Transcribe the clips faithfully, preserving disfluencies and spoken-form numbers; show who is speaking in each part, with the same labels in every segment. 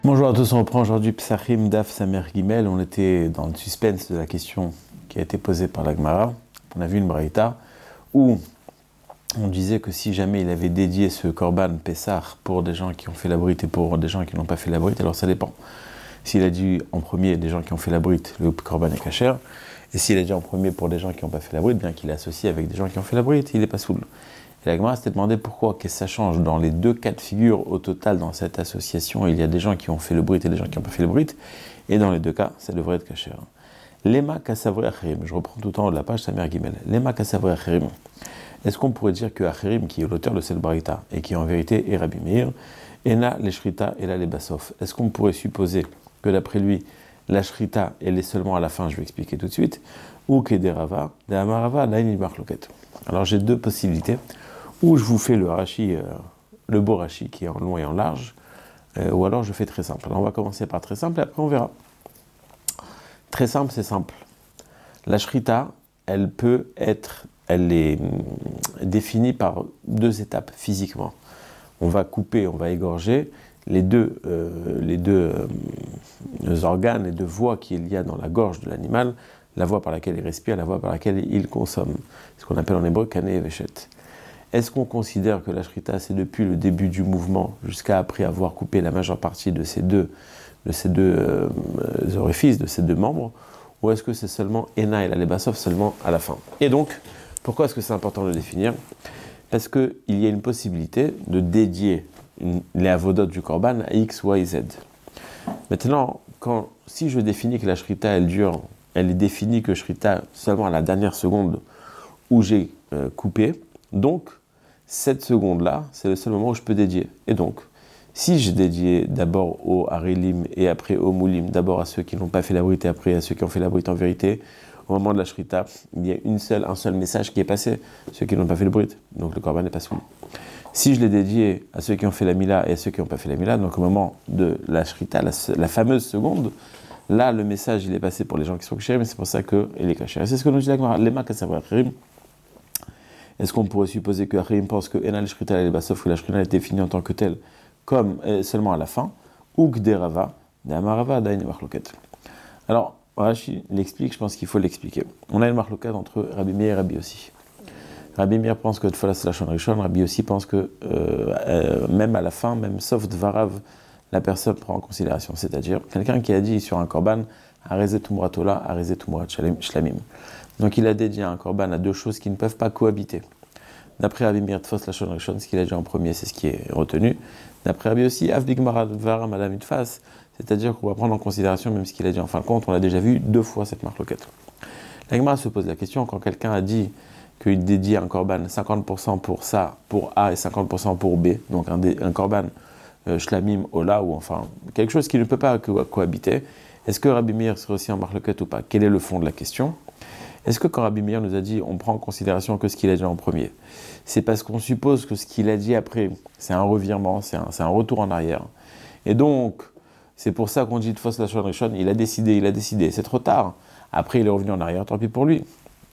Speaker 1: Bonjour à tous, on reprend aujourd'hui Psachim Daf Samer Gimel. On était dans le suspense de la question qui a été posée par la Gemara. On a vu une braïta où on disait que si jamais il avait dédié ce Korban Pessah pour des gens qui ont fait la brite et pour des gens qui n'ont pas fait la brite, alors ça dépend. S'il a dit en premier des gens qui ont fait la brite, le Korban est kasher. Et s'il a dit en premier pour des gens qui n'ont pas fait la brite, bien qu'il est associé avec des gens qui ont fait la brite, il n'est pas soul. Et la Gemara s'était demandé pourquoi, qu'est-ce que ça change dans les deux cas de figure au total dans cette association. Il y a des gens qui ont fait le brit et des gens qui n'ont pas fait le brit, et dans les deux cas, ça devrait être kasher. Lema kasavre acherim, je reprends tout en haut de la page Samer Gimel. Lema kasavre acherim. Est-ce qu'on pourrait dire que Acherim, qui est l'auteur de cette braïta, et qui en vérité est Rabbi Meir, ena les shrita et la les basof. Est-ce qu'on pourrait supposer que d'après lui, la shrita, elle est seulement à la fin, je vais expliquer tout de suite, ou que des rava, des amarava, laïni marloket. Alors j'ai deux possibilités. Ou je vous fais le rachi, euh, le beau rachi qui est en long et en large, euh, ou alors je fais très simple. Alors on va commencer par très simple et après on verra. Très simple, c'est simple. La shrita, elle peut être, elle est définie par deux étapes physiquement. On va couper, on va égorger les deux, euh, les deux euh, organes, les deux voies qu'il y a dans la gorge de l'animal, la voie par laquelle il respire, la voie par laquelle il consomme. Ce qu'on appelle en hébreu kané et veshet. Est-ce qu'on considère que la shrita, c'est depuis le début du mouvement jusqu'à après avoir coupé la majeure partie de ces deux, de ces deux euh, orifices, de ces deux membres, ou est-ce que c'est seulement Ena et la Lebasov seulement à la fin? Et donc, pourquoi est-ce que c'est important de le définir? Parce qu'il y a une possibilité de dédier une, les avodotes du Korban à X, Y, Z. Maintenant, quand, si je définis que la shrita, elle dure, elle est définie que shrita seulement à la dernière seconde où j'ai euh, coupé, donc, cette seconde-là, c'est le seul moment où je peux dédier. Et donc, si je dédiais d'abord au Harilim et après au Moulim, d'abord à ceux qui n'ont pas fait la brite et après à ceux qui ont fait la brite en vérité, au moment de la Shrita, il y a une seule, un seul message qui est passé, ceux qui n'ont pas fait le brite. Donc le Korban n'est pas soumis. Si je l'ai dédié à ceux qui ont fait la Mila et à ceux qui n'ont pas fait la Mila, donc au moment de la Shrita, la, la fameuse seconde, là le message il est passé pour les gens qui sont cachés, mais c'est pour ça qu'il est caché. Et c'est ce que nous dit la Gemara, Lema Kasavra Achirim. Est-ce qu'on pourrait supposer que Achirim pense que Enal Shrita et Basof, que la Shrita est définie en tant que telle, comme euh, seulement à la fin, ou que des Rava, des Amarava, d'Aïn Marloket. Alors, Rashi l'explique, je pense qu'il faut l'expliquer. On a une Marloket entre Rabbi Meir et Rabbi Yossi. Rabbi Meir pense que Tfolas Lachon Rishon, Rabbi Yossi pense que euh, euh, même à la fin, même sauf Dvarav, la personne prend en considération. C'est-à-dire, quelqu'un qui a dit sur un Korban, Arezet Umratola, Arezet Umrat Shlamim. Donc il a dédié un korban à deux choses qui ne peuvent pas cohabiter. D'après Rabbi Meir Tfos Lachon Rishon, ce qu'il a dit en premier, c'est ce qui est retenu. D'après Rabbi aussi, Avdik Maradvara Madame Itfas, c'est-à-dire qu'on va prendre en considération même ce qu'il a dit en fin de compte, on l'a déjà vu deux fois cette marque loquette. La Gemara se pose la question, quand quelqu'un a dit qu'il dédie un korban cinquante pour cent pour ça, pour A et cinquante pour cent pour B, donc un, un korban euh, Shlamim Ola, ou enfin quelque chose qui ne peut pas co- cohabiter, est-ce que Rabbi Meir serait aussi en marque loquette ou pas? Quel est le fond de la question? Est-ce que quand Rabbi Meir nous a dit on prend en considération que ce qu'il a dit en premier, c'est parce qu'on suppose que ce qu'il a dit après, c'est un revirement, c'est un, c'est un retour en arrière. Et donc, c'est pour ça qu'on dit de Tfos Lachon Rishon, il a décidé, il a décidé, c'est trop tard. Après, il est revenu en arrière, tant pis pour lui.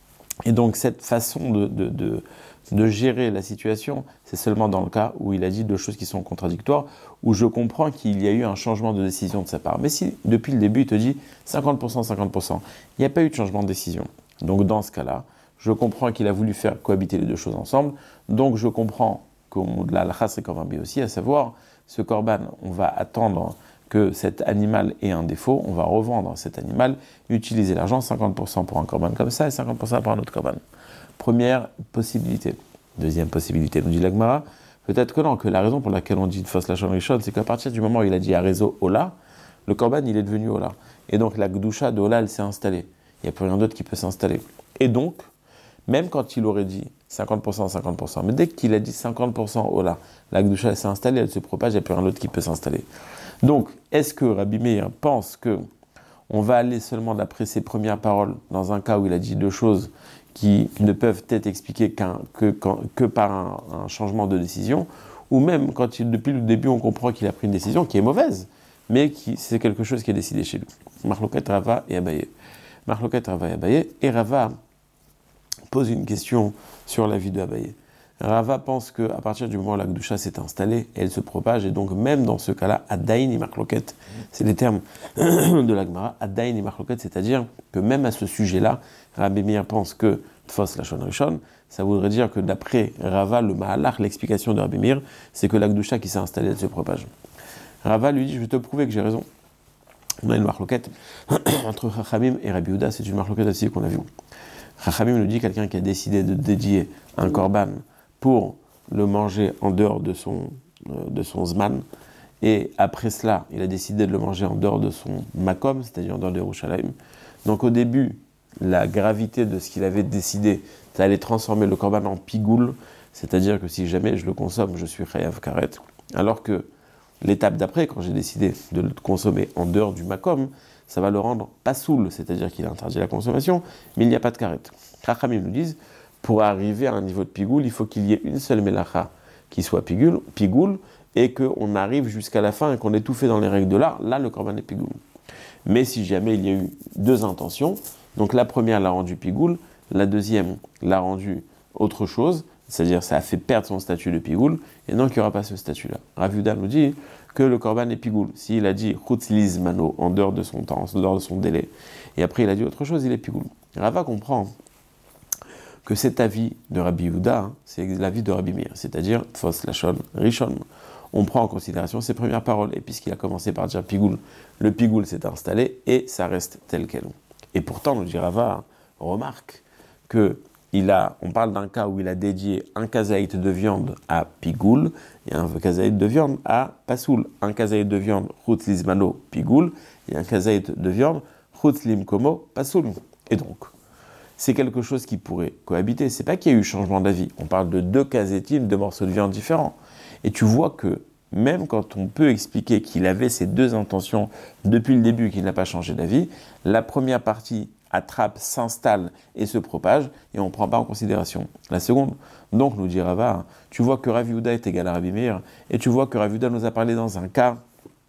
Speaker 1: Et donc, cette façon de, de, de, de gérer la situation, c'est seulement dans le cas où il a dit deux choses qui sont contradictoires, où je comprends qu'il y a eu un changement de décision de sa part. Mais si, depuis le début, il te dit cinquante pour cent, cinquante pour cent, il n'y a pas eu de changement de décision. Donc dans ce cas-là, je comprends qu'il a voulu faire cohabiter les deux choses ensemble. Donc je comprends que la halakha serait comme un bi aussi, à savoir, ce korban, on va attendre que cet animal ait un défaut, on va revendre cet animal, utiliser l'argent, cinquante pour cent pour un korban comme ça et cinquante pour cent pour un autre korban. Première possibilité. Deuxième possibilité, nous dit la Gemara, peut-être que non, que la raison pour laquelle on dit Tfos Lachon Rishon, c'est qu'à partir du moment où il a dit Arezo Ola, le korban il est devenu Ola. Et donc la Gdusha de Ola, elle s'est installée. Il n'y a plus rien d'autre qui peut s'installer. Et donc, même quand il aurait dit cinquante pour cent, cinquante pour cent, mais dès qu'il a dit cinquante pour cent Ola, la Gdusha s'est installée, elle se propage, il n'y a plus rien d'autre qui peut s'installer. Donc, est-ce que Rabbi Meir pense que on va aller seulement d'après ses premières paroles dans un cas où il a dit deux choses qui ne peuvent être expliquées qu'un, que, que par un, un changement de décision, ou même quand il, depuis le début on comprend qu'il a pris une décision qui est mauvaise, mais qui, c'est quelque chose qui est décidé chez lui. Marloket, Rava et Abaye. Marloket, Rava et Abaye, et Rava pose une question sur la vie de Abaye. Rava pense qu'à partir du moment où la Gdusha s'est installée, elle se propage, et donc même dans ce cas-là, Adain et Marloket, c'est les termes de la Gemara, Adain et Marloket, c'est-à-dire que même à ce sujet-là, Rabbi Meir pense que Tfos Lachon Rishon, ça voudrait dire que d'après Rava, le Mahalach, l'explication de Rabbi Meir, c'est que la Gdusha qui s'est installée, elle se propage. Rava lui dit, je vais te prouver que j'ai raison. On a une marloquette entre Chachamim et Rabbi Yehuda, c'est une marloquette aussi qu'on a vue. Chachamim nous dit quelqu'un qui a décidé de dédier un korban pour le manger en dehors de son, euh, de son zman, et après cela, il a décidé de le manger en dehors de son makom, c'est-à-dire en dehors de Yerushalayim. Donc au début, la gravité de ce qu'il avait décidé, ça allait transformer le korban en pigoul, c'est-à-dire que si jamais je le consomme, je suis chayav karet, alors que l'étape d'après, quand j'ai décidé de le consommer en dehors du makom, ça va le rendre pas soul, c'est-à-dire qu'il a interdit la consommation, mais il n'y a pas de karet. Chachamim nous disent, pour arriver à un niveau de pigoul, il faut qu'il y ait une seule melacha qui soit pigoul, pigoul et qu'on arrive jusqu'à la fin et qu'on ait tout fait dans les règles de l'art, là le korban est pigoul. Mais si jamais il y a eu deux intentions, donc la première l'a rendu pigoul, la deuxième l'a rendu autre chose, c'est-à-dire ça a fait perdre son statut de pigoul, et donc il n'y aura pas ce statut-là. Rav Yehuda nous dit que le korban est pigoul. S'il a dit chutz liz mano, en dehors de son temps, en dehors de son délai, et après il a dit autre chose, il est pigoul. Rava comprend que cet avis de Rabbi Yehuda, hein, c'est l'avis de Rabbi Meir, c'est-à-dire Tfos Lachon Rishon. On prend en considération ses premières paroles, et puisqu'il a commencé par dire pigoul, le pigoul s'est installé, et ça reste tel quel. Et pourtant, nous dit Rava, remarque que il a, on parle d'un cas où il a dédié un kazaït de viande à pigoul et un kazaït de viande à pasoul. Un kazaït de viande chutz lizmano pigoul et un kazaït de viande chutz limkomo pasoul. Et donc, c'est quelque chose qui pourrait cohabiter. C'est pas qu'il y a eu changement d'avis. On parle de deux kazetines, deux morceaux de viande différents. Et tu vois que même quand on peut expliquer qu'il avait ces deux intentions depuis le début, qu'il n'a pas changé d'avis, la première partie attrape, s'installe et se propage, et on ne prend pas en considération la seconde. Donc, nous dit Rava, tu vois que Rav Yehuda est égal à Rabbi Meir, et tu vois que Rav Yehuda nous a parlé dans un cas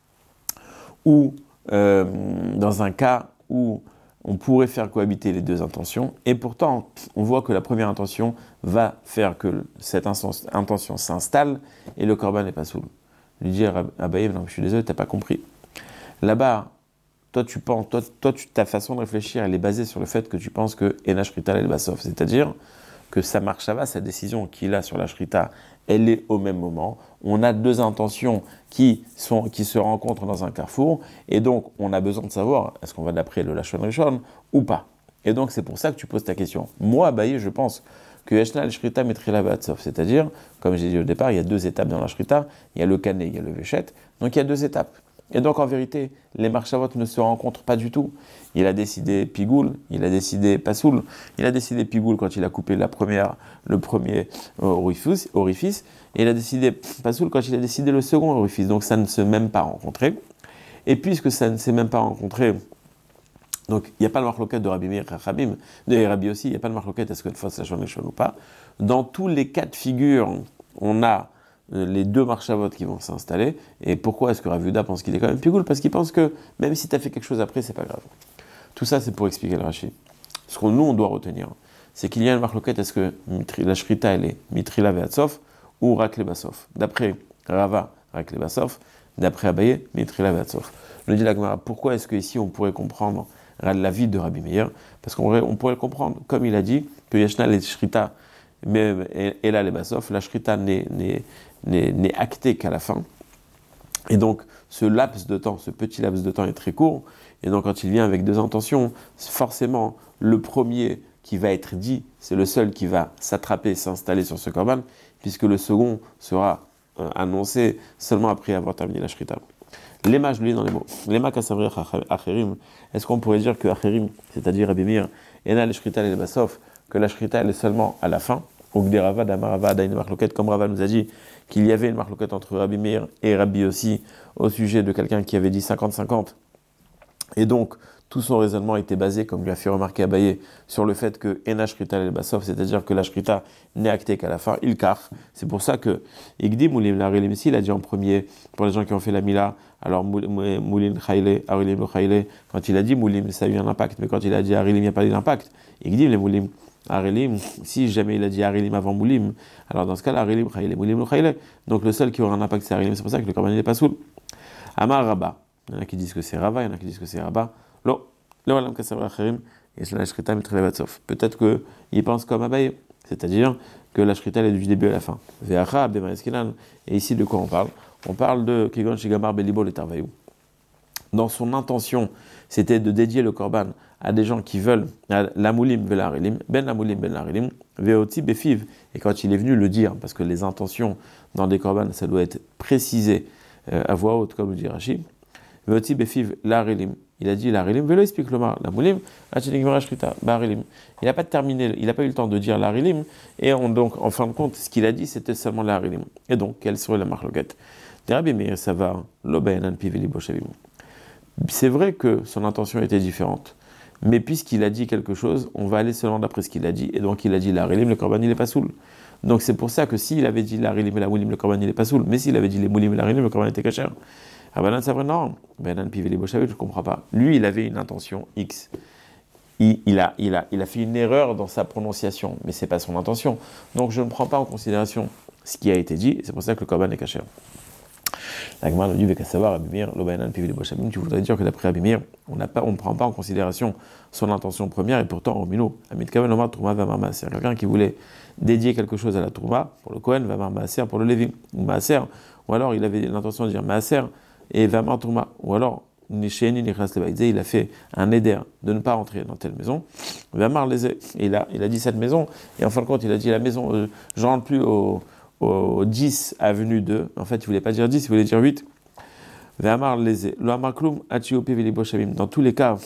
Speaker 1: où, euh, dans un cas où on pourrait faire cohabiter les deux intentions, et pourtant, on voit que la première intention va faire que cette intention s'installe, et le korban n'est pas soul. Lui dire, Abaye, non, je suis désolé, tu n'as pas compris. Là-bas, toi, tu penses, toi, toi tu, ta façon de réfléchir, elle est basée sur le fait que tu penses que Ena Shrita el Basov, c'est-à-dire que sa marchava, sa décision qu'il a sur la Shrita, elle est au même moment. On a deux intentions qui, sont, qui se rencontrent dans un carrefour, et donc on a besoin de savoir, est-ce qu'on va d'après le Lachon Rishon ou pas. Et donc c'est pour ça que tu poses ta question. Moi, Abaye, je pense que Yeshna el Shrita metrila Batsov, c'est-à-dire, comme j'ai dit au départ, il y a deux étapes dans la Shrita, il y a le Kané, il y a le Véchet, donc il y a deux étapes. Et donc, en vérité, les marchavot ne se rencontrent pas du tout. Il a décidé pigoul, il a décidé pasoul, il a décidé pigoul quand il a coupé la première, le premier orifice, orifice, et il a décidé pasoul quand il a décidé le second orifice. Donc, ça ne s'est même pas rencontré. Et puisque ça ne s'est même pas rencontré, donc il n'y a pas de marloquette de Rabbi Meir Chachamim, de Rabbi aussi, il n'y a pas de marloquette, est-ce que le fos la shon ou pas. Dans tous les cas de figure, on a les deux marchavot qui vont s'installer. Et pourquoi est-ce que Rav Yehuda pense qu'il est quand même pigoul? Parce qu'il pense que même si tu as fait quelque chose après, c'est pas grave. Tout ça, c'est pour expliquer le Rashi. Ce que nous, on doit retenir, c'est qu'il y a une marloquette, est-ce que la shrita, elle est mitrila ve'atzov ou rakle basov? D'après Rava, rakle basov, d'après Abaye, mitrila ve'atzov. Le dit la Gemara, pourquoi est-ce qu'ici, on pourrait comprendre la vie de Rabbi Meir? Parce qu'on on pourrait le comprendre, comme il a dit, que Yeshna les shrita, mais et là les basov, la shrita n'est, n'est, n'est, n'est actée qu'à la fin. Et donc, ce laps de temps, ce petit laps de temps est très court. Et donc, quand il vient avec deux intentions, forcément, le premier qui va être dit, c'est le seul qui va s'attraper, s'installer sur ce korban, puisque le second sera euh, annoncé seulement après avoir terminé la shrita. Lema, je le lis dans les mots. Lema kasavrir acherim. Est-ce qu'on pourrait dire que acherim, c'est-à-dire Rabbi Meir, ena le shrita le basov, que la shrita elle est seulement à la fin, ou que des Rava, d'Amarava, d'Aïn Marloquette, comme Rava nous a dit qu'il y avait une Marloquette entre Rabbi Meir et Rabbi aussi, au sujet de quelqu'un qui avait dit cinquante cinquante. Et donc, tout son raisonnement était basé, comme lui a fait remarquer Abaye, sur le fait que Ena Shrita el Basov, c'est-à-dire que la Shrita n'est actée qu'à la fin, il car. C'est pour ça que Igdi Moulim l'Arilim, il a dit en premier, pour les gens qui ont fait la Mila, alors Moulim Chayle, Arilim le Chayle, quand il a dit Moulim, ça a eu un impact, mais quand il a dit Arilim, il n'y a pas eu d'impact. Igdi les Moulim Arelim, si jamais il a dit Arelim avant Moulim, alors dans ce cas-là, Arelim, Chayle, Moulim, Chayle. Donc le seul qui aura un impact, c'est Arelim, c'est pour ça que le Korban n'est pas soul. Amar Rabba, il y en a qui disent que c'est Rava, il y en a qui disent que c'est Rabba. Lo, lo alam kasavra acherim, et cela shrita mitrelevatsof. Peut-être qu'il pense comme Abaye, c'est-à-dire que la shrita est du début à la fin. Ve'acha, b'maeskinan. Et ici, de quoi on parle? On parle de Kigon Shigamar Belibol et Tarvayou. Dans son intention, c'était de dédier le korban à des gens qui veulent la moulim velarilim, ben la moulim ben larilim, veoti befiv. Et quand il est venu le dire, parce que les intentions dans des korban, ça doit être précisé euh, à voix haute, comme le dit Rashi, veoti befiv larilim. Il a dit larilim, velo explique le mar, la moulim, achenigmara shrita, barilim. Il n'a pas terminé, il n'a pas eu le temps de dire larilim, et on, donc, en fin de compte, ce qu'il a dit, c'était seulement larilim. Et donc, quelle serait la marloquette? Rabbi Meir, ça va, l'obayanan piveli boshavim. C'est vrai que son intention était différente. Mais puisqu'il a dit quelque chose, on va aller seulement d'après ce qu'il a dit. Et donc il a dit la rilim, le korban il n'est pas soul. Donc c'est pour ça que s'il avait dit la rilim et la moulim, le korban il n'est pas soul. Mais s'il avait dit les moulim et la rilim, le korban était kasher. Ah ben c'est vrai, non. Ben piveli boshavim, je ne comprends pas. Lui, il avait une intention X. Il, il, a, il, a, il a fait une erreur dans sa prononciation, mais ce n'est pas son intention. Donc je ne prends pas en considération ce qui a été dit. Et c'est pour ça que le korban est kasher. La Gemara nous dit qu'à savoir Abimir, l'Obayanan Pivili Boshamim, tu voudrais dire que d'après Abimir, on ne prend pas en considération son intention première, et pourtant, au Mino, Amit Kaven Omar Trouma Vamar Maaser, quelqu'un qui voulait dédier quelque chose à la Trouma, pour le Kohen, Vamar Maaser, pour le Lévi, ou Maaser, ou alors il avait l'intention de dire Maaser et Vamar Trouma, ou alors Nisheni Nichas Lebaïdze, il a fait un éder de ne pas rentrer dans telle maison, Vamar Leze, et il a, il a dit cette maison, et en fin de compte, il a dit la maison, euh, je rentre plus au. au dix avenue deux, en fait il ne voulait pas dire dix, il voulait dire huit. Dans tous les cas,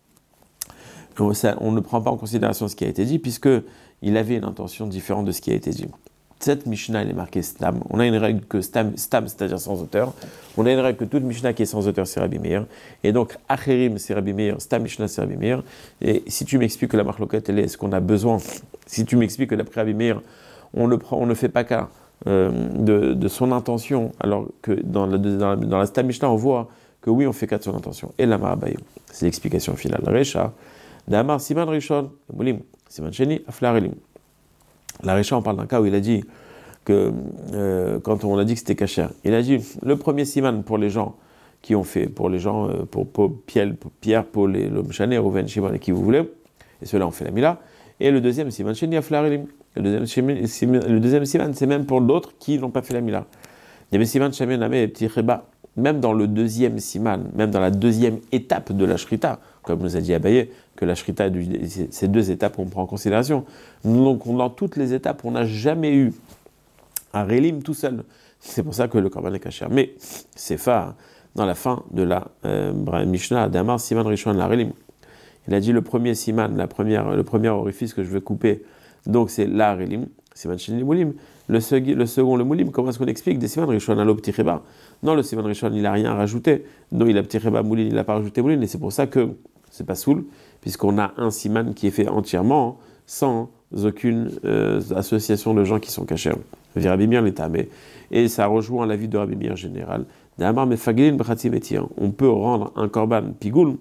Speaker 1: on ne prend pas en considération ce qui a été dit, puisqu'il avait une intention différente de ce qui a été dit. Cette Mishnah, elle est marquée Stam. On a une règle que Stam, Stam c'est-à-dire sans auteur. On a une règle que toute Mishnah qui est sans auteur, c'est Rabbi Meir. Et donc, Acherim, c'est Rabbi Meir. Stam Mishnah, c'est Rabbi Meir. Et si tu m'expliques que la marloquette, elle est, est-ce qu'on a besoin, si tu m'expliques que d'après Rabbi Meir, on ne, prend, on ne fait pas cas euh, de, de son intention, alors que dans la, dans la, dans la Stam Mishnah, on voit que oui, on fait cas de son intention. Et la Marabayou, c'est l'explication finale. Recha, Damar, Siman Rishon, Moulim, Siman Sheni, Aflarelim. La Recha, on parle d'un cas où il a dit que, euh, quand on a dit que c'était kasher, il a dit le premier Siman pour les gens qui ont fait, pour les gens, euh, pour, pour, Pierre, pour Pierre, Paul et le Mchané, Rouven, Shimon et qui vous voulez, et ceux-là ont fait la Mila. Et le deuxième Siman Sheni, Aflarelim. Le deuxième, le deuxième siman, c'est même pour d'autres qui n'ont pas fait la Mila. Il y avait siman, shamen, namé et petit reba. Même dans le deuxième siman, même dans la deuxième étape de la shrita, comme nous a dit Abaye, que la shrita, ces deux étapes, on prend en considération. Donc, dans toutes les étapes, on n'a jamais eu un relim tout seul. C'est pour ça que le korban est kasher. Mais c'est fa, dans la fin de la euh, Mishnah, d'Amar, siman rishon la relim. Il a dit le premier siman, la première, le premier orifice que je veux couper. Donc c'est la relim, siman sheni moulim. Le, le second, le moulim, comment est-ce qu'on explique des siman rishon alo petit reba? Non, le siman rishon, il n'a rien rajouté. Non, il a petit reba moulim, il n'a pas rajouté moulim. Et c'est pour ça que c'est pas soul, puisqu'on a un siman qui est fait entièrement sans aucune euh, association de gens qui sont cachés. Via Rabbi Meir l'état, mais et ça rejoint l'avis de Rabbi Meir général. D'Amar mefagilin b'chatzi metir. On peut rendre un korban pigoul,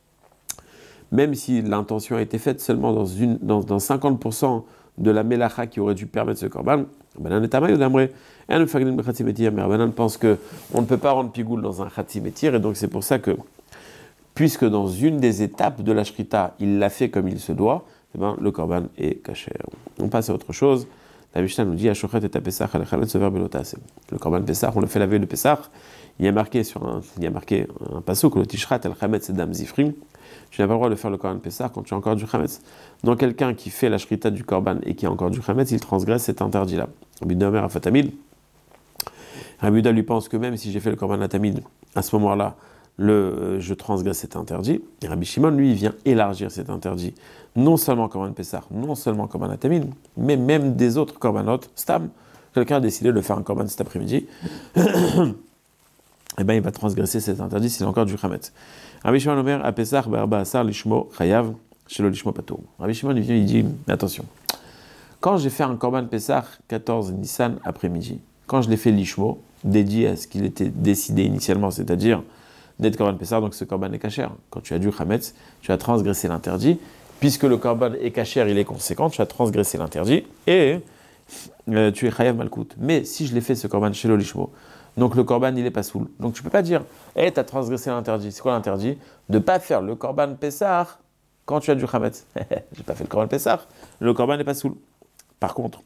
Speaker 1: même si l'intention a été faite seulement dans, une, dans, dans cinquante pour cent de la melacha qui aurait dû permettre ce korban, Banan est tamay ou d'amré. Un fagnin b'chatzi metir, mais Banan pense que on ne peut pas rendre pigoul dans un chatzi metir, et donc c'est pour ça que, puisque dans une des étapes de la shrita, il l'a fait comme il se doit, eh ben, le korban est kasher. On passe à autre chose. La Mishnah nous dit Ashochet et Pesach al Chametz over belotase. Le korban Pesach, on le fait la veille de Pesach. Il y a marqué sur un, il y a marqué un pasuk le Tishrat al Chametz et Dam Zifrim. Tu n'as pas le droit de faire le korban Pesach quand tu as encore du Chametz. Donc quelqu'un qui fait la shrita du korban et qui a encore du Chametz, il transgresse cet interdit-là. Rabbi Domer a Fatamid. Rabbi Uda lui pense que même si j'ai fait le korban Atamid, à ce moment-là, le, je transgresse cet interdit. Et Rabbi Shimon, lui, il vient élargir cet interdit. Non seulement korban Pessah, non seulement korban Atamid, mais même des autres korbanot, Stam. Quelqu'un a décidé de faire un korban cet après-midi, et bien il va transgresser cet interdit s'il a encore du Chametz. Rabbi Shimon Omer, à Pessah, Barba Asar, Lishmo, Chayav, Shelo Lishmo Pato. Rabbi Shimon, il vient, il dit, attention, quand j'ai fait un korban Pessah, quatorze Nissan après-midi, quand je l'ai fait Lishmo, dédié à ce qu'il était décidé initialement, c'est-à-dire d'être korban Pessah, donc ce korban est kasher. Quand tu as du Chametz, tu as transgressé l'interdit, puisque le korban est cachère, il est conséquent, tu as transgressé l'interdit, et euh, tu es chayav malkout. Mais si je l'ai fait ce korban chez l'olishmo, donc le korban il est pas soul. Donc tu peux pas dire, hé, hey, tu as transgressé l'interdit. C'est quoi l'interdit? De pas faire le korban Pessah quand tu as du chametz. J'ai pas fait le korban Pessah, le korban n'est pas soul. Par contre,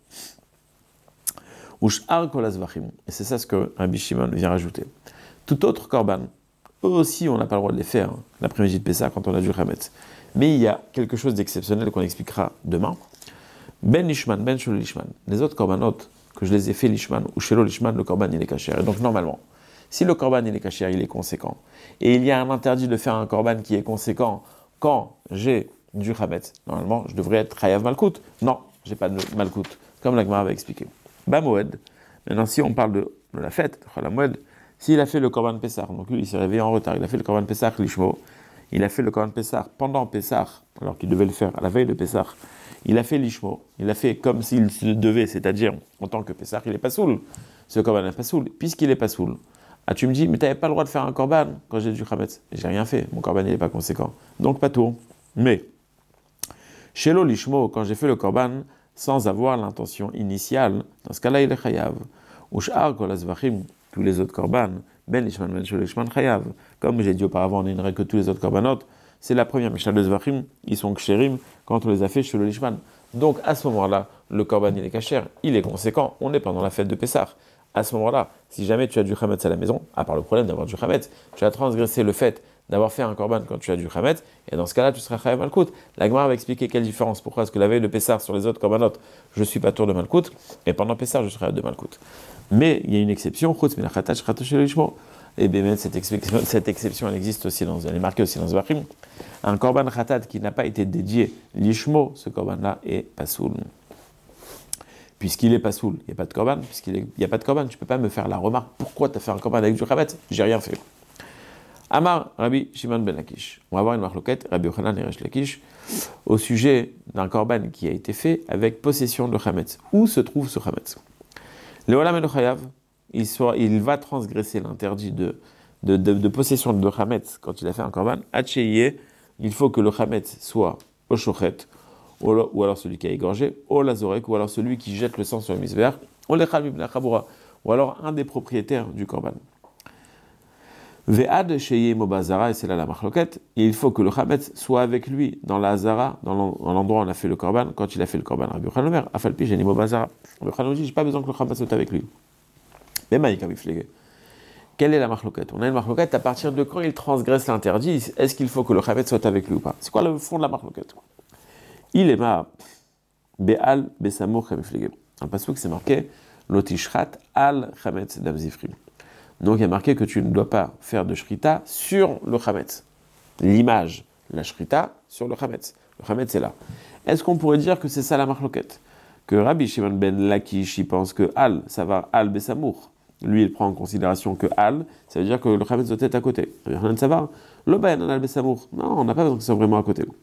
Speaker 1: ush'ar kol hazvachim, et c'est ça ce que Rabbi Shimon vient rajouter. Tout autre korban, eux aussi on n'a pas le droit de les faire hein, l'après-midi de Pessah quand on a du chametz. Mais il y a quelque chose d'exceptionnel qu'on expliquera demain. Ben lishman, ben shelo lishman. Les autres korbanot, que je les ai fait lishman ou shelo lishman, le korban il est cachère. Et donc normalement, si le korban il est cachère, il est conséquent, et il y a un interdit de faire un korban qui est conséquent quand j'ai du chametz, normalement je devrais être chayav malkout. Non, j'ai pas de malkout, comme la Gemara va expliquer. Ba moed. Maintenant si on parle de, de la fête, la moed, s'il a fait le korban Pessah, donc lui il s'est réveillé en retard, il a fait le korban Pessah lishmo, il a fait le korban Pessah pendant Pessah, alors qu'il devait le faire à la veille de Pessah. Il a fait l'ishmo, il a fait comme s'il se devait, c'est-à-dire en tant que Pessah, il n'est pas soul. Ce korban n'est pas soul, puisqu'il n'est pas soul. Ah, tu me dis, mais tu n'avais pas le droit de faire un korban quand j'ai du chametz. J'ai rien fait, mon korban n'est pas conséquent. Donc pas tout. Mais, shelo lishmo, quand j'ai fait le korban, sans avoir l'intention initiale, dans ce cas-là, il est chayav. Ush'ar kol hazvachim, tous les autres korban, ben lishman, ben shelo lishman chayav. Comme j'ai dit auparavant, on n'est que tous les autres korbanot. C'est la première Mishnah de Zvachim, ils sont kshérim quand on les a fait chez le Lishman. Donc à ce moment-là, le korban il est kasher, il est conséquent, on est pendant la fête de Pessah. À ce moment-là, si jamais tu as du chametz à la maison, à part le problème d'avoir du chametz, tu as transgressé le fait d'avoir fait un korban quand tu as du chametz, et dans ce cas-là, tu seras chayav malkout. La Gemara va expliquer quelle différence, pourquoi est-ce que la veille de Pessah sur les autres korbanot, je suis pas tour de malkout, et pendant Pessah, je serai de malkout. Mais il y a une exception, chutz minachata shchata shel lishmo. Et bien cette exception, cette exception, elle existe aussi dans, elle est marquée aussi dans Zvachim. Un korban khatat qui n'a pas été dédié l'ishmo, ce korban-là est pas soul. Puisqu'il est pas soul, il n'y a pas de korban, puisqu'il n'y a pas de korban, tu peux pas me faire la remarque, pourquoi tu as fait un korban avec du chametz? J'ai rien fait. Amar Rabbi Shimon ben Lakish. On va avoir une marloquette, Rabbi Yochanan et Resh Lakish, au sujet d'un korban qui a été fait avec possession de chametz. Où se trouve ce chametz? Le olam et le chayav. Il, soit, il va transgresser l'interdit de, de, de, de possession de chametz quand il a fait un korban. Hatcheye, il faut que le chametz soit au shochet, ou, ou alors celui qui a égorgé, au lazorek, ou alors celui qui jette le sang sur le misver, ou lechal mibna chaboura, ou alors un des propriétaires du korban. Ve'ad sheye mobazara, et c'est là la marloquette, il faut que le chametz soit avec lui dans la hazara, dans l'endroit où on a fait le korban, quand il a fait le korban. Rabbi Yochanan Omer, afalpi j'ai mobazara. Rabbi Yochanan dit, j'ai pas besoin que le chametz soit avec lui. Mais Maïka Miflege. Quelle est la marloquette? On a une marloquette à partir de quand il transgresse l'interdit. Est-ce qu'il faut que le chametz soit avec lui ou pas? C'est quoi le fond de la marloquette? Il est ma be'al be'samour chamiflege. Un passouk c'est marqué lotishrat al chametz d'amzifrim. Donc il y a marqué que tu ne dois pas faire de shrita sur le chametz. L'image, la shrita sur le chametz. Le chametz est là. Est-ce qu'on pourrait dire que c'est ça la marloquette? Que Rabbi Shimon ben Lakish il pense que al ça va al be'samour. Lui, il prend en considération que al, ça veut dire que le chametz doit être à côté. Rien de savoir. Le bayan al besamour. Non, on n'a pas besoin que ce soit vraiment à côté.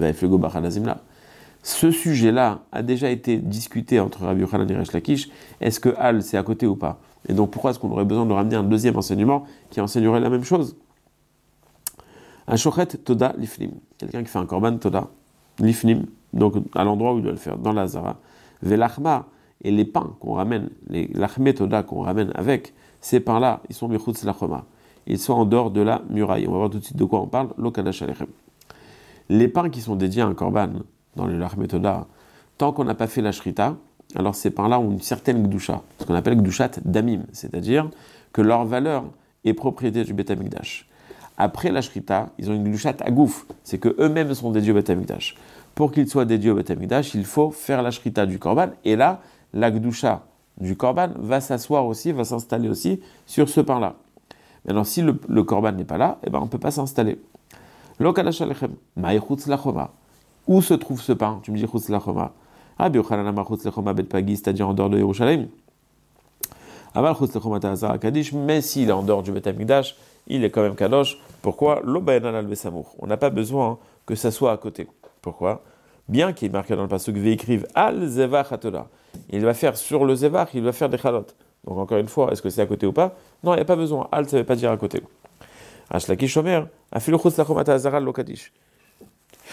Speaker 1: Ce sujet-là a déjà été discuté entre Rabbi Yochanan et Resh Lakish. Est-ce que al, c'est à côté ou pas? Et donc, pourquoi est-ce qu'on aurait besoin de ramener un deuxième enseignement qui enseignerait la même chose? Un shochet toda lifnim. Quelqu'un qui fait un korban toda lifnim, donc à l'endroit où il doit le faire, dans la zara. Velachma. Et les pains qu'on ramène, les lachmé toda qu'on ramène avec, ces pains-là, ils sont michutz lachoma. Ils sont en dehors de la muraille. On va voir tout de suite de quoi on parle. Lo kadash alechem. Les pains qui sont dédiés à un korban, dans le lachmé toda, tant qu'on n'a pas fait la shrita, alors ces pains-là ont une certaine gdusha, ce qu'on appelle gdushat damim, c'est-à-dire que leur valeur est propriété du Beth Amikdash. Après la shrita, ils ont une gdushat agouf, c'est que eux-mêmes sont dédiés au Beth Amikdash. Pour qu'ils soient dédiés au Beth Amikdash, il faut faire la shrita du korban, et là, la gdusha du korban va s'asseoir aussi, va s'installer aussi sur ce pain-là. Maintenant, si le, le korban n'est pas là, eh ben, on ne peut pas s'installer. Lo kadash alechem, ma'echutz lachoma. Où se trouve ce pain? Tu me dis chutz lachoma. Rabbi Yochanan amar chutz lachoma bet pagi, c'est-à-dire en dehors de Yerushalayim. Aval chutz lachoma ta'azara kadish, mais s'il est en dehors du Bet Amikdash, il est quand même kadosh. Pourquoi? Lo bayanan al besamour. On n'a pas besoin que ça soit à côté. Pourquoi? Bien qu'il est marqué dans le pasuk ve'ikriv al zevach hatoda. Il va faire sur le zevach, il va faire des chalot. Donc encore une fois, est-ce que c'est à côté ou pas? Non, il n'y a pas besoin. Al, ça ne veut pas dire à côté. Ashlakish Omer, afilu chutz lachoma ta'azara lo kadish.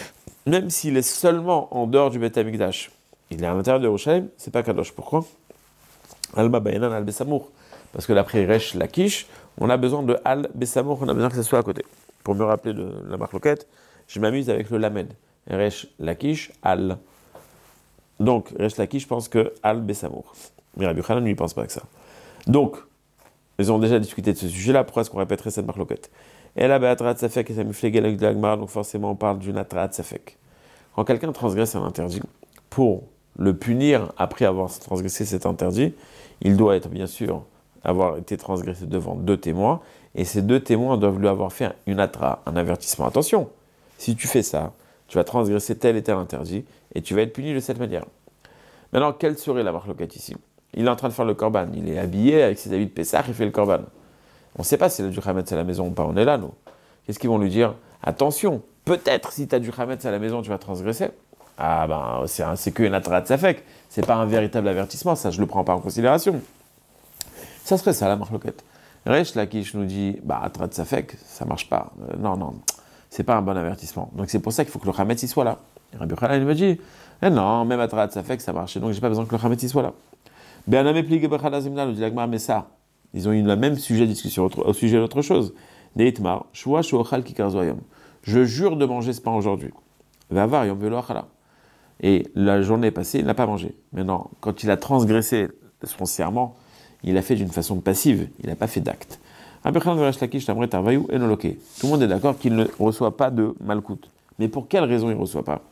Speaker 1: même s'il est seulement en dehors du Beth Amikdash, il est à l'intérieur de Yerushalayim, c'est pas Kadosh. Pourquoi? Alma Bayanan Al Besamour. Parce que d'après Resh Lakish, on a besoin de Al Besamour, on a besoin que ça soit à côté. Pour me rappeler de la marloquette, je m'amuse avec le Lamed. Resh Lakish, Al. Donc, Resh Lakish pense que Al Besamour. Mais Rabbi Yochanan ne lui pense pas que ça. Donc, ils ont déjà discuté de ce sujet-là, pourquoi est-ce qu'on répéterait cette marloquette? Et là, Atrat Safek et Samiflegel avec de l'Agmar, donc forcément on parle d'une Atrat Safek. Quand quelqu'un transgresse un interdit, pour le punir après avoir transgressé cet interdit, il doit être bien sûr avoir été transgressé devant deux témoins, et ces deux témoins doivent lui avoir fait une atra, un avertissement. Attention, si tu fais ça, tu vas transgresser tel et tel interdit, et tu vas être puni de cette manière. Maintenant, quelle serait la marloquette ici? Il est en train de faire le korban, il est habillé avec ses habits de Pessah, il fait le korban. On ne sait pas s'il a du chametz à la maison ou pas, on est là, nous. Qu'est-ce qu'ils vont lui dire? Attention, peut-être si tu as du chametz à la maison, tu vas transgresser. Ah ben, c'est, un, c'est qu'une atrat safek, c'est pas un véritable avertissement, ça je le prends pas en considération. Ça serait ça la marloquette. Resh Lakish nous dit, bah atrat safek, ça marche pas. Euh, non, non, c'est pas un bon avertissement. Donc c'est pour ça qu'il faut que le chametz il soit là. Et Rabbi Yochanan me dit, eh non, même atrat safek ça marche, donc j'ai pas besoin que le chametz il soit là. Be'aname plige b'chadazimna, nous dit l'Agmar, mais ça, ils ont eu le même sujet de discussion au sujet d'autre chose. Neitmar, shua shuochal kikar zoyom. Je jure de manger ce pain aujourd'hui. Vavar yom velo achala. Et la journée passée, il n'a pas mangé. Maintenant, quand il a transgressé son serment, il a fait d'une façon passive, il n'a pas fait d'acte. Tout le monde est d'accord qu'il ne reçoit pas de malkout. Mais pour quelle raison il ne reçoit pas?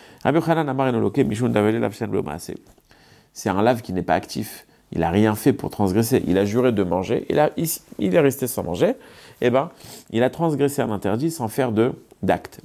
Speaker 1: C'est un lave qui n'est pas actif. Il n'a rien fait pour transgresser. Il a juré de manger. Il, a, il, il est resté sans manger. Eh bien, il a transgressé un interdit sans faire de, d'acte.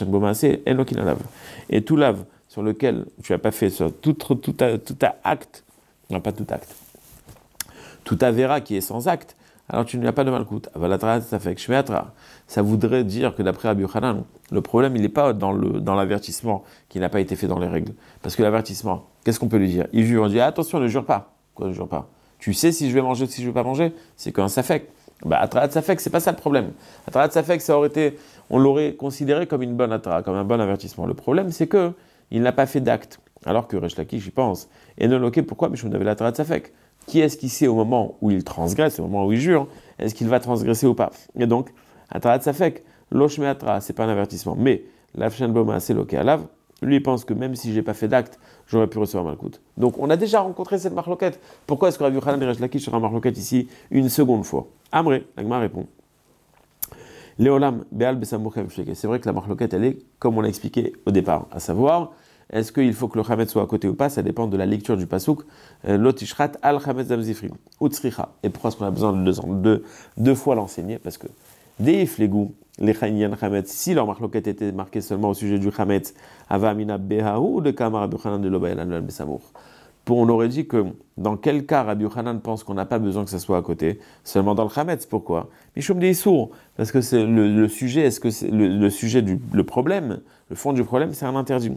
Speaker 1: Et tout lave sur lequel tu n'as pas fait sur tout, tout, tout, tout à acte, non pas tout acte, tout avéra qui est sans acte, alors tu n'as pas de malkout. Ça voudrait dire que d'après Rabbi Yochanan, le problème il n'est pas dans, le, dans l'avertissement qui n'a pas été fait dans les règles. Parce que l'avertissement, qu'est-ce qu'on peut lui dire? Il jure, on dit attention, ne jure pas. Quoi, ne jure pas? Tu sais si je vais manger ou si je ne vais pas manger? C'est qu'un safek. Bah, atrat safek, c'est pas ça le problème. Atrat safek, ça aurait été, on l'aurait considéré comme une bonne atra, comme un bon avertissement. Le problème, c'est que il n'a pas fait d'acte. Alors que Resh Lakish, j'y pense. Et non, ok, pourquoi? Mais je me devais l'atrat safek. Qui est-ce qui sait au moment où il transgresse, au moment où il jure, est-ce qu'il va transgresser ou pas? Et donc, atrat safek, loshme atra, c'est pas un avertissement. Mais l'afshan boma, c'est loké alav. Lui, il pense que même si j'ai pas fait d'acte, j'aurais pu recevoir malkout. Donc, on a déjà rencontré cette marloquette. Pourquoi est-ce que Rabbi Yochanan et Resh Lakish sera marloquette ici une seconde fois? Amré, l'Agma répond. Léolam, Béal, Besamour, c'est vrai que la marloquette, elle est, comme on l'a expliqué au départ, à savoir, est-ce qu'il faut que le chametz soit à côté ou pas? Ça dépend de la lecture du pasouk. Lotishrat al chametz zamzifrim, utsricha. Et pourquoi est-ce qu'on a besoin de deux, deux, deux fois l'enseigner? Parce que deif les goûts, les chaynyan chametz, si leur marloquette était marquée seulement au sujet du chametz, avamina behaou de kamar Rabbi Yochanan de l'obayalan al besamour. On aurait dit que dans quel cas Rabbi Yochanan pense qu'on n'a pas besoin que ça soit à côté, seulement dans le chametz. Pourquoi? Mishum des sourds, parce que c'est le, le sujet, est-ce que c'est le, le sujet du le problème, le fond du problème, c'est un interdit.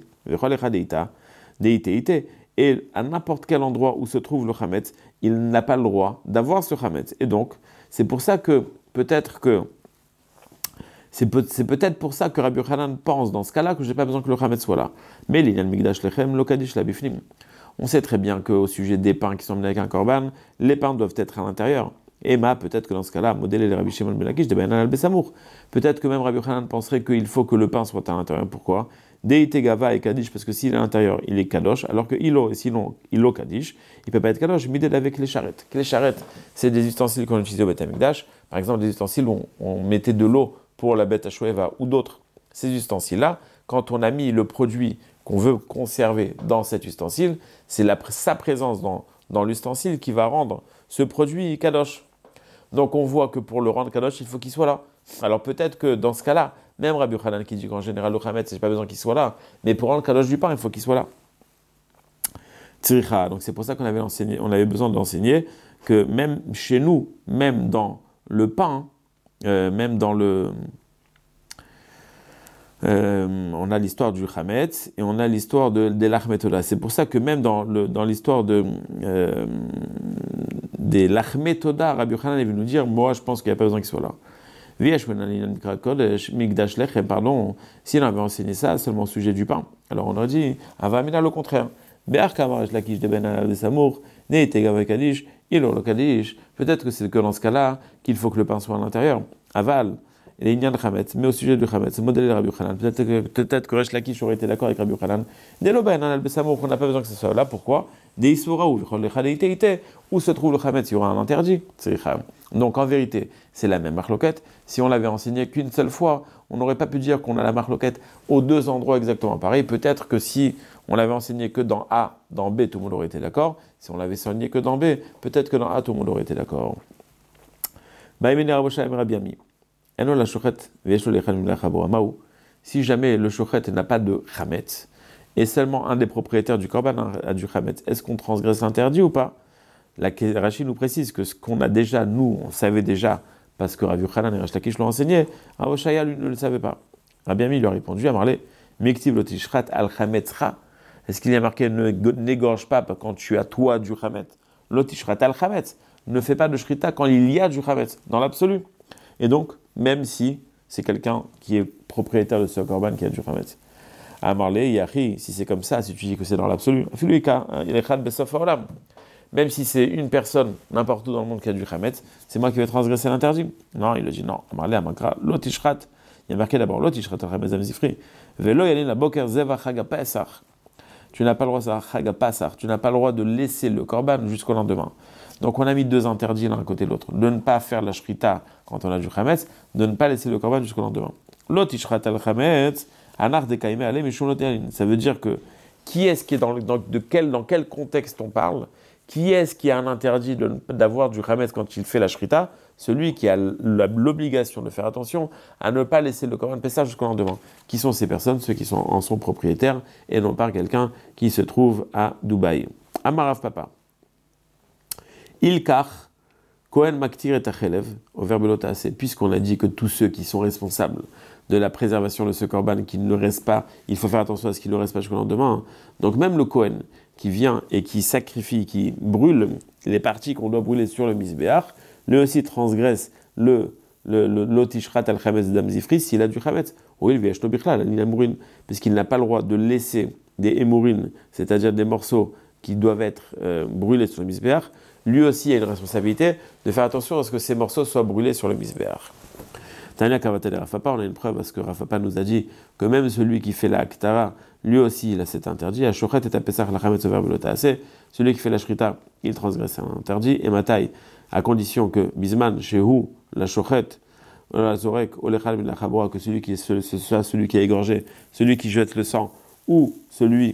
Speaker 1: Et à n'importe quel endroit où se trouve le chametz, il n'a pas le droit d'avoir ce chametz. Et donc, c'est pour ça que peut-être que C'est, peut, c'est peut-être pour ça que Rabbi Yochanan pense dans ce cas-là que je n'ai pas besoin que le chametz soit là. Mais l'Inyan Migdash Lechem, Lokadish la Bifnim. On sait très bien qu'au sujet des pains qui sont menés avec un korban, les pains doivent être à l'intérieur. Et ma, peut-être que dans ce cas-là, modèle les Rabbi Shimon ben Lakish de Bayanan al-Besamour. Peut-être que même Rabbi Yochanan penserait qu'il faut que le pain soit à l'intérieur. Pourquoi? Deite Gava et Kadish, parce que s'il est à l'intérieur, il est Kadosh, alors que Ilo, sinon, Ilo Kadish, il ne peut pas être Kadosh, midel avec les charrettes. Les charrettes, c'est des ustensiles qu'on utilisait au Beth Amikdash. Par exemple, des ustensiles où on, on mettait de l'eau pour la bête Ashweva ou d'autres. Ces ustensiles-là, quand on a mis le produit qu'on veut conserver dans cet ustensile, c'est la, sa présence dans, dans l'ustensile qui va rendre ce produit Kadosh. Donc on voit que pour le rendre Kadosh, il faut qu'il soit là. Alors peut-être que dans ce cas-là, même Rabbi Yochanan qui dit qu'en général le Chametz, j'ai pas besoin qu'il soit là, mais pour rendre Kadosh du pain, il faut qu'il soit là. Tzricha, donc c'est pour ça qu'on avait, enseigné, on avait besoin d'enseigner que même chez nous, même dans le pain, euh, même dans le... Euh, on a l'histoire du Chametz et on a l'histoire de, des Lachmetoda. C'est pour ça que même dans, le, dans l'histoire de, euh, des Lachmetoda, Rabbi Yochanan est venu nous dire, moi je pense qu'il n'y a pas besoin qu'il soit là. Pardon, si on avait enseigné ça seulement au sujet du pain, alors on aurait dit, Avamina le contraire. Peut-être que c'est que dans ce cas-là qu'il faut que le pain soit à l'intérieur. Aval, et Inyan Chametz, mais au sujet du Chametz, modèle de Rabbi Yochanan. Peut-être que, peut-être que Resh Lakish aurait été d'accord avec Rabbi Yochanan. Dès l'Oben, al Besamour, on n'a pas besoin que ce soit là. Pourquoi? Des Issoura ou où se trouve le Chametz, il y aura un interdit. Donc en vérité, c'est la même marloquette. Si on l'avait enseigné qu'une seule fois, on n'aurait pas pu dire qu'on a la marloquette aux deux endroits exactement pareil. Peut-être que si on l'avait enseigné que dans A, dans B, tout le monde aurait été d'accord. Si on l'avait enseigné que dans B, peut-être que dans A, tout le monde aurait été d'accord. Si jamais le shochet n'a pas de chametz, et seulement un des propriétaires du korban a du chametz, est-ce qu'on transgresse l'interdit ou pas? La Rashi nous précise que ce qu'on a déjà, nous, on savait déjà, parce que Rabbi Yochanan et Resh Lakish l'ont enseigné, Rav Oshaya, lui, ne le savait pas. Rabbi Ami lui a répondu, à Marley, Miktiv lotishrat al chametzra. Est-ce qu'il y a marqué ne n'égorge pas quand tu as toi du chametz? Lotishrat al chametz. Ne fais pas de shrita quand il y a du chametz, dans l'absolu. Et donc, même si c'est quelqu'un qui est propriétaire de ce korban qui a du chametz. À Marley, Yahi, si c'est comme ça, si tu dis que c'est dans l'absolu, même si c'est une personne, n'importe où dans le monde qui a du chametz, c'est moi qui vais transgresser l'interdit. Non, il a dit non. Marley, Amakra, lotishrat. Il y a marqué d'abord lotishrat al chametz amzifri. Velo yalin la boker zeva chaga pesach. Tu n'as pas le droit de chaga pesach. Tu n'as pas le droit de laisser le korban jusqu'au lendemain. Donc on a mis deux interdits l'un à côté de l'autre. De ne pas faire la shrita quand on a du chametz, de ne pas laisser le korban jusqu'au lendemain. Lotishrat al chametz, anar de kaime ale mishum lotelin. Ça veut dire que qui est-ce qui est dans, dans, de quel, dans quel contexte on parle? Qui est-ce qui a un interdit de, d'avoir du chametz quand il fait la shrita? Celui qui a l'obligation de faire attention à ne pas laisser le korban pessah jusqu'au lendemain. Qui sont ces personnes? Ceux qui sont en sont propriétaires et non pas quelqu'un qui se trouve à Dubaï. Amarav Papa. Ilkar, Kohen Maktir et Achelev, au verbe lotassé, puisqu'on a dit que tous ceux qui sont responsables de la préservation de ce korban, qui ne reste pas, il faut faire attention à ce qu'il ne reste pas jusqu'au lendemain. Donc même le Kohen qui vient et qui sacrifie, qui brûle les parties qu'on doit brûler sur le misbéach, lui aussi transgresse le l'otishrat al chametz d'amzifri s'il a du chametz. Oui, il viesh tobichla, la ligne puisqu'il n'a pas le droit de laisser des hémorines, c'est-à-dire des morceaux qui doivent être euh, brûlés sur le misbéach. Lui aussi a une responsabilité de faire attention à ce que ces morceaux soient brûlés sur le misbéach. Tania Kavatel et Rafapa, on a une preuve parce que Rafapa nous a dit que même celui qui fait la Ktara, lui aussi il a cet interdit. À Shochet et à Pesach la Chametz over Belotaase, celui qui fait la Shrita, il transgresse un interdit. Et Matai, à condition que Bisman, Shehu, la Shochet, la Zorek, Olechal bin la Chabra, que celui qui est ce soit celui qui a égorgé, celui qui jette le sang, ou celui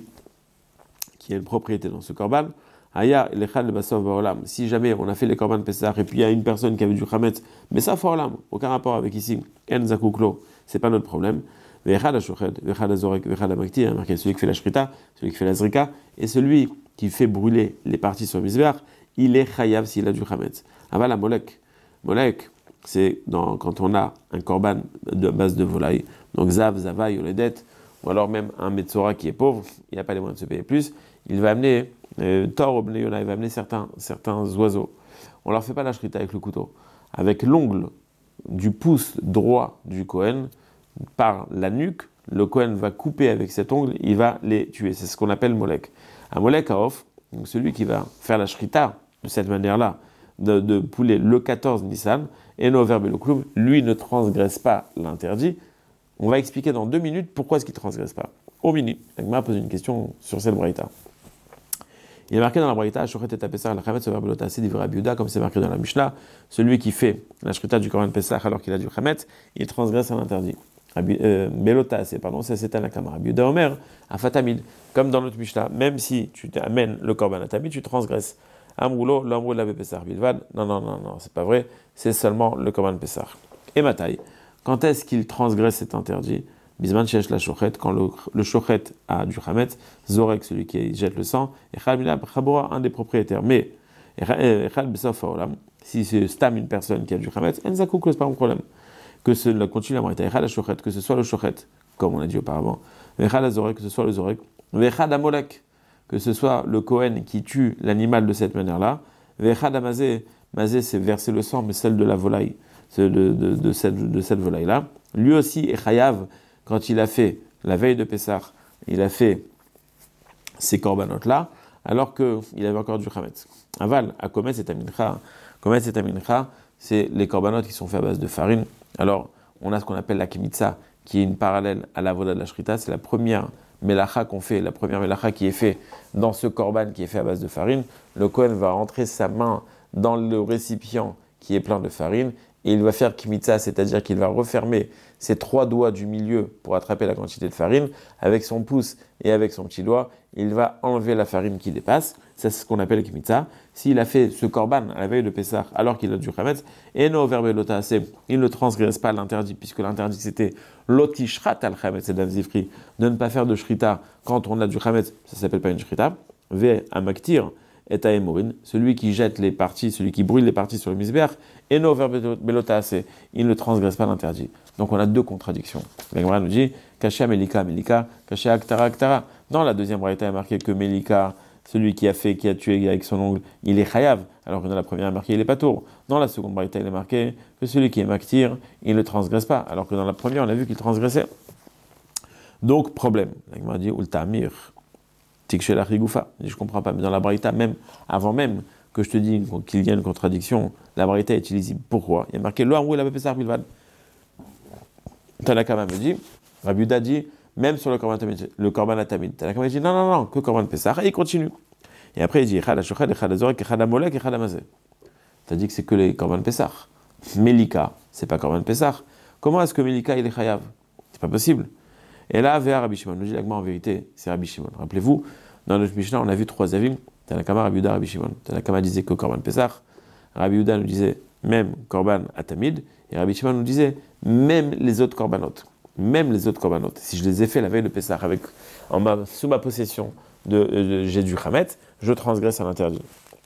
Speaker 1: qui a une propriété dans ce korban, Aya, Lechal Basov Baolam. Si jamais on a fait les korban Pesach et puis il y a une personne qui avait du Chametz, mais ça, Faolam, aucun rapport avec ici, En Zakuklo, c'est pas notre problème. Vechad Ashochet, Vechad Azorek, Vechad Amakti, il y a marqué celui qui fait la Shrita, celui qui fait la Zrika, et celui qui fait brûler les parties sur le Mizbeach, il est Chayav s'il a du Chametz. Aval à Molek. Molek, c'est dans, quand on a un korban de base de volaille, donc Zav, Zavaï, Oledet, ou alors même un Metzora qui est pauvre, il n'a pas les moyens de se payer plus, il va amener, euh, Thor, il va amener certains, certains oiseaux. On ne leur fait pas la shrita avec le couteau. Avec l'ongle du pouce droit du Kohen, par la nuque, le Kohen va couper avec cet ongle, il va les tuer. C'est ce qu'on appelle Molek. Un Molek Haof, donc celui qui va faire la shrita de cette manière-là, de, de poulet le quatorze Nissan, et no verbe le cloum, lui ne transgresse pas l'interdit. On va expliquer dans deux minutes pourquoi est-ce qu'il ne transgresse pas. Au minute, Agma pose une question sur cette braïta. Il est marqué dans la braïta, Shochet et Pesach, la Chametz, over Belotaase, dit Rabbi Yehuda, comme c'est marqué dans la Mishnah, celui qui fait la shrita du Korban Pesach alors qu'il a du Chametz, il transgresse un interdit. Euh, Belotaase, pardon, ça c'est la Kamara. Rabbi Yehuda Omer, à Fatamid, comme dans notre Mishnah, même si tu amènes le Korban à Tamid, tu transgresses. Amroulo, l'amrou l'avait Pesach Bilvad. Non, non, non, non, c'est pas vrai, c'est seulement le Korban Pesach. Et Matai, quand est-ce qu'il transgresse cet interdit? Bisman shesh la shochet, quand le, le shochet a du chametz, Zorek, celui qui jette le sang, et Chal Mina Chabora, un des propriétaires. Mais, Chal Besof Haolam, si c'est stam une personne qui a du chametz, Enzakou, c'est pas un problème. Que cela continue à m'arrêter. Chal la shochet, que ce soit le shochet, comme on a dit auparavant. Chal la Zorek, que ce soit le Zorek. Chal Amolek, que ce soit le Kohen qui tue l'animal de cette manière-là. Chal Amazé, Mazé, c'est verser le sang, mais celle de la volaille. de, de, de cette, de cette volaille-là. Lui aussi est chayav quand il a fait, la veille de Pessah, il a fait ces corbanotes-là, alors qu'il avait encore du chametz. Aval, à Kometz et Amincha. Kometz et Amincha, c'est les corbanotes qui sont faits à base de farine. Alors, on a ce qu'on appelle la kemitza, qui est une parallèle à la voda de la shrita. C'est la première melacha qu'on fait, la première melacha qui est faite dans ce korban qui est fait à base de farine. Le Kohen va rentrer sa main dans le récipient qui est plein de farine et il va faire kemitza, c'est-à-dire qu'il va refermer ses trois doigts du milieu pour attraper la quantité de farine. Avec son pouce et avec son petit doigt, il va enlever la farine qui dépasse. Ça, c'est ce qu'on appelle le kemitza. S'il a fait ce korban à la veille de Pessah alors qu'il a du chametz, et no verbe lotase, il ne transgresse pas l'interdit, puisque l'interdit c'était lotishrat al chametz et d'Anzifri, de ne pas faire de shrita quand on a du chametz, ça s'appelle pas une shrita. Ve amaktir et à Emorin, celui qui jette les parties, celui qui brûle les parties sur le misber, et no verbe lotase, il ne transgresse pas l'interdit. Donc on a deux contradictions. La Gemara nous dit Kasha Melika Melika, Kasha Aktara Aktara. Dans la deuxième braïta, il est marqué que Melika, celui qui a fait, qui a tué avec son ongle, il est chayav, alors que dans la première, il est marqué, il est patour. Dans la seconde braïta, il est marqué que celui qui est maktir, il ne transgresse pas, alors que dans la première, on a vu qu'il transgressait. Donc, problème. La Gemara dit, Ultamir, Tikshela Rigoufa. Je ne comprends pas, mais dans la braïta, même, avant même que je te dise qu'il y a une contradiction, la braïta est illisible. Pourquoi? Il y a marqué, Lo Amrou, il avait Pessar Bilvad. Tanakama me dit, Rabbi Yuda dit, même sur le korban tamid, le korban atamid. Tanakama dit non, non, non, que korban Pessah, et il continue. Et après il dit, Echad ha-shochad, Echad ha-zorek, Echad ha-molek, Echad ha-mazeh. T'as dit que c'est que les korban Pessah. Melika, c'est pas korban Pessah. Comment est-ce que Melika il est chayav? C'est pas possible. Et là, vers Rabbi Shimon, nous dit l'agma en vérité, c'est Rabbi Shimon. Rappelez-vous, dans notre Mishnah, on a vu trois avis. Tanakama, Rabbi Yuda, Rabbi Shimon. Tanakama disait que korban Pessah. Rabbi Yuda nous disait même korban atamid. Et Rabbi Shimon nous disait même les autres korbanotes. Même les autres corbanotes, si je les ai fait la veille de Pessah avec, en ma, sous ma possession, de, de, j'ai du chametz, je transgresse à l'interdit.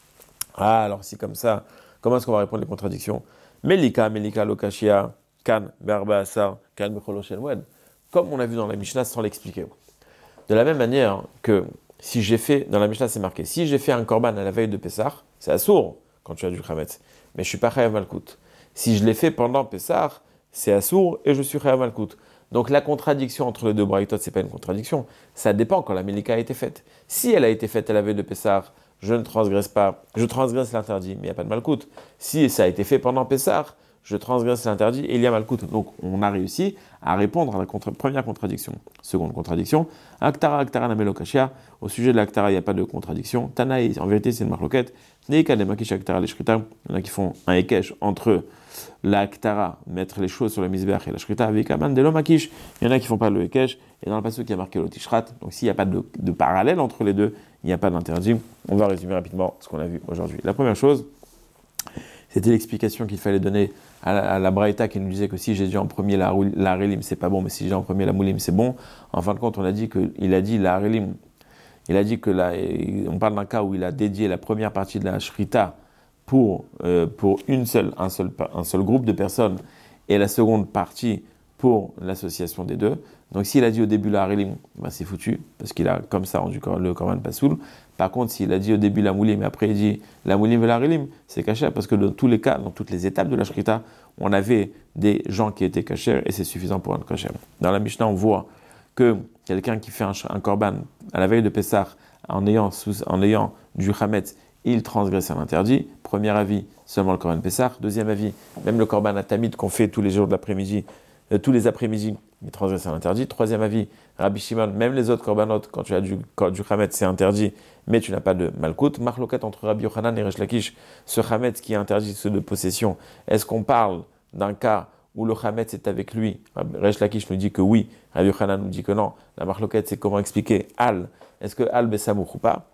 Speaker 1: Ah, alors si comme ça, comment est-ce qu'on va répondre les contradictions? Melika, Melika, Lokashia, Kan, Berba, Asar, Kan, Mecholochen, Wed. Comme on a vu dans la Mishnah sans l'expliquer. De la même manière que si j'ai fait, dans la Mishnah c'est marqué, si j'ai fait un korban à la veille de Pessah, c'est assour quand tu as du chametz, mais je suis pas chayav malkout. Si je l'ai fait pendant Pessah, c'est assour et je suis chayav malkout. Donc la contradiction entre les deux braïtot, c'est pas une contradiction. Ça dépend quand la Melika a été faite. Si elle a été faite à la veille de Pessah, je ne transgresse pas, je transgresse l'interdit, mais il n'y a pas de malkout. Si ça a été fait pendant Pessah, je transgresse l'interdit et il y a malkout. Donc on a réussi à répondre à la contre- première contradiction. Seconde contradiction, Aktara, Aktara, Namelokashia. Au sujet de l'Aktara, il n'y a pas de contradiction. Tanaï, en vérité, c'est une marloquette. Neika, des makish, Aktara, les shrita. Il y en a qui font un ékesh entre la Aktara, mettre les choses sur le misbeach et la shrita, avec Aman, de l'omakish. Il y en a qui font pas le ékesh. Et dans le passage, il y a marqué l'otishrat. Donc s'il n'y a pas de, de parallèle entre les deux, il n'y a pas d'interdit. On va résumer rapidement ce qu'on a vu aujourd'hui. La première chose, c'était l'explication qu'il fallait donner à la, à la Braïta qui nous disait que si j'ai dit en premier la, la Harelim, c'est pas bon, mais si j'ai dit en premier la Moulim, c'est bon. En fin de compte, on a dit que, il a dit la Harelim, il a dit que la, on parle d'un cas où il a dédié la première partie de la Shrita pour, euh, pour une seule, un, seul, un seul groupe de personnes et la seconde partie pour l'association des deux. Donc s'il a dit au début la Harelim, ben c'est foutu, parce qu'il a comme ça rendu le Korban Pasoul. Par contre, s'il a dit au début la Moulim, et après il dit la Moulim et la Harelim, c'est caché, parce que dans tous les cas, dans toutes les étapes de la Shrita, on avait des gens qui étaient cachés, et c'est suffisant pour un caché. Dans la Mishnah, on voit que quelqu'un qui fait un, un Korban à la veille de Pessah, en ayant, sous, en ayant du Hametz, il transgresse un interdit. Premier avis, seulement le Korban Pessah. Deuxième avis, même le Korban Atamid qu'on fait tous les jours de l'après-midi, euh, tous les après-midi, il transgresse un interdit. Troisième avis, Rabbi Shimon, même les autres korbanot, quand tu as du, du chametz, c'est interdit, mais tu n'as pas de malkout. Marloquette entre Rabbi Yochanan et Resh Lakish, ce chametz qui est interdit, ceux de possession, est-ce qu'on parle d'un cas où le chametz est avec lui? Resh Lakish nous dit que oui, Rabbi Yochanan nous dit que non. La marloquette, c'est comment expliquer Al. Est-ce que Al Bessamouch ou pas?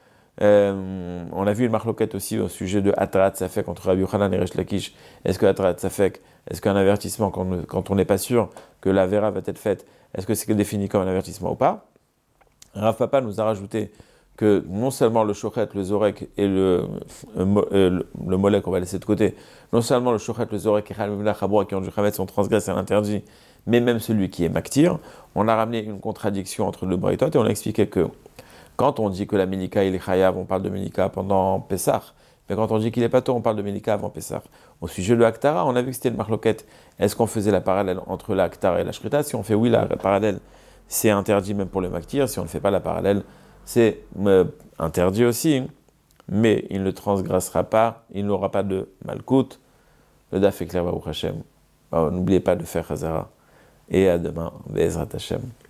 Speaker 1: Euh, on a vu une marloquette aussi au sujet de Atarat Safek entre Rabbi Yochanan et Resh Lakish. Est-ce que Atarat Safek, est-ce qu'un avertissement, quand, quand on n'est pas sûr que la vera va être faite, est-ce que c'est défini comme un avertissement ou pas? Rav Papa nous a rajouté que non seulement le shochet, le zorek et le, le, le, le molek, on va laisser de côté, non seulement le shochet, le zorek et le chabra qui ont du chametz sont transgressés à l'interdit, mais même celui qui est maktir. On a ramené une contradiction entre le braïtot et on a expliqué que quand on dit que la Melika il est chayav, on parle de Melika pendant Pessah, Mais quand on dit qu'il est pas tôt, on parle de Ménika avant Pessah. Au sujet de l'Aktara, on a vu que c'était le marloquette. Est-ce qu'on faisait la parallèle entre l'Aktara et la Shrita? Si on fait oui, la parallèle, c'est interdit même pour le Maktir. Si on ne fait pas la parallèle, c'est euh, interdit aussi. Mais il ne transgressera pas, il n'aura pas de Malkout. Le Daf est clair, Baruch Hashem. Oh, n'oubliez pas de faire Hazara. Et à demain, Be'ezrat Hashem.